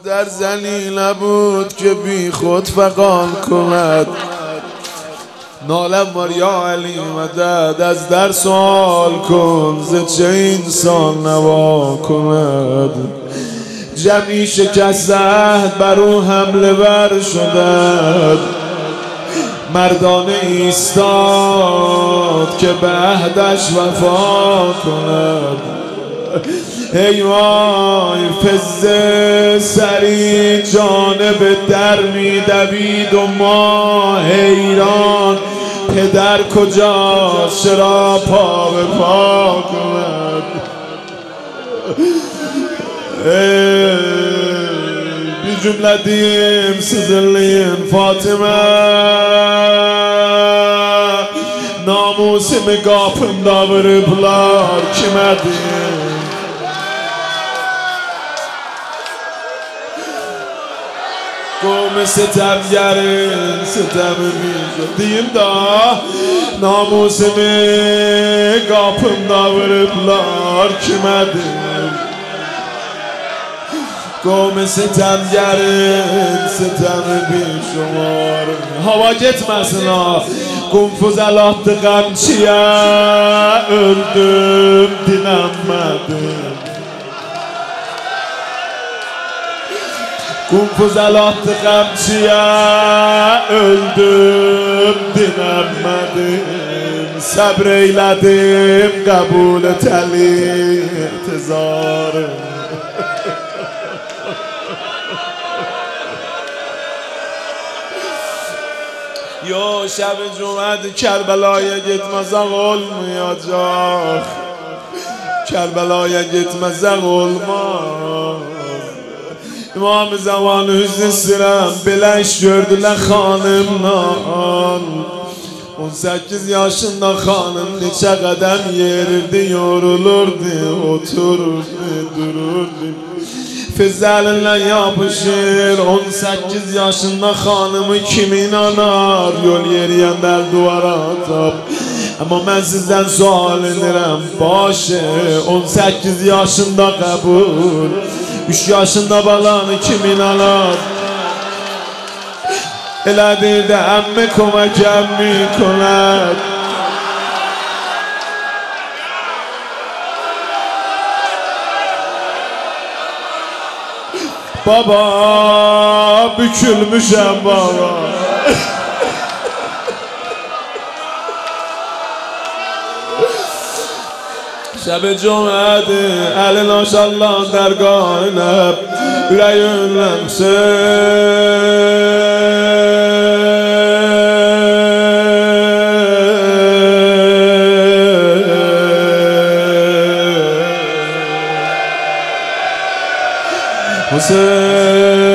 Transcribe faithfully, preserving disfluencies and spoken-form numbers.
مادر زنی نبود که بی خود فغان کند. نالم ماریا علی مدد از در سوال کن ز چه انسان نوا کند. جمعی شکست عهد بر او حمله ور شدند، مردانه ایستاد که به عهدش وفا کند. ای وای فزه سری جانب در می دوید و ما حیران پدر کجاست چرا پا به پا کند. بی جملتیم سزلین فاطمه namusimi qapımda vurublar kimədir? Qovmi sitemgerin sitemimi deyim da namusimi qapımda vurublar kimədir? Qovmi sitemgerin sitemimi şumar. Hava getməsin ha. Qunfuzəl atdı qəmçiyə, öldüm, dinənmədim. Qunfuzəl atdı qəmçiyə, öldüm, dinənmədim. Səbr eylədim, qəbul etəli intizarım. Yo şب جمعه کربلای gitmezek olmayacak. Kerbelaya gitmezek olmaz. İmam-ı Zaman hüznü sürem belə iş gördülər xanımdan. on sekiz yaşında xanım neçə qədəm yerirdi, yorulurdu, otururdu, dururdu. Fizəlinlə yapışır. on sekiz yaşında xanımı kim inanar? Yol yeriyən dəl duvara atab. Amma mən sizdən sual edirəm, başı on sekiz yaşında qəbul, üç yaşında balanı kim inanar? Elədir də əmmi kömək əmmi konər. Baba bükülmüşəm baba. Şəb cümlədir əlin aşallan dərgahına, ürəyimdən Hüseyin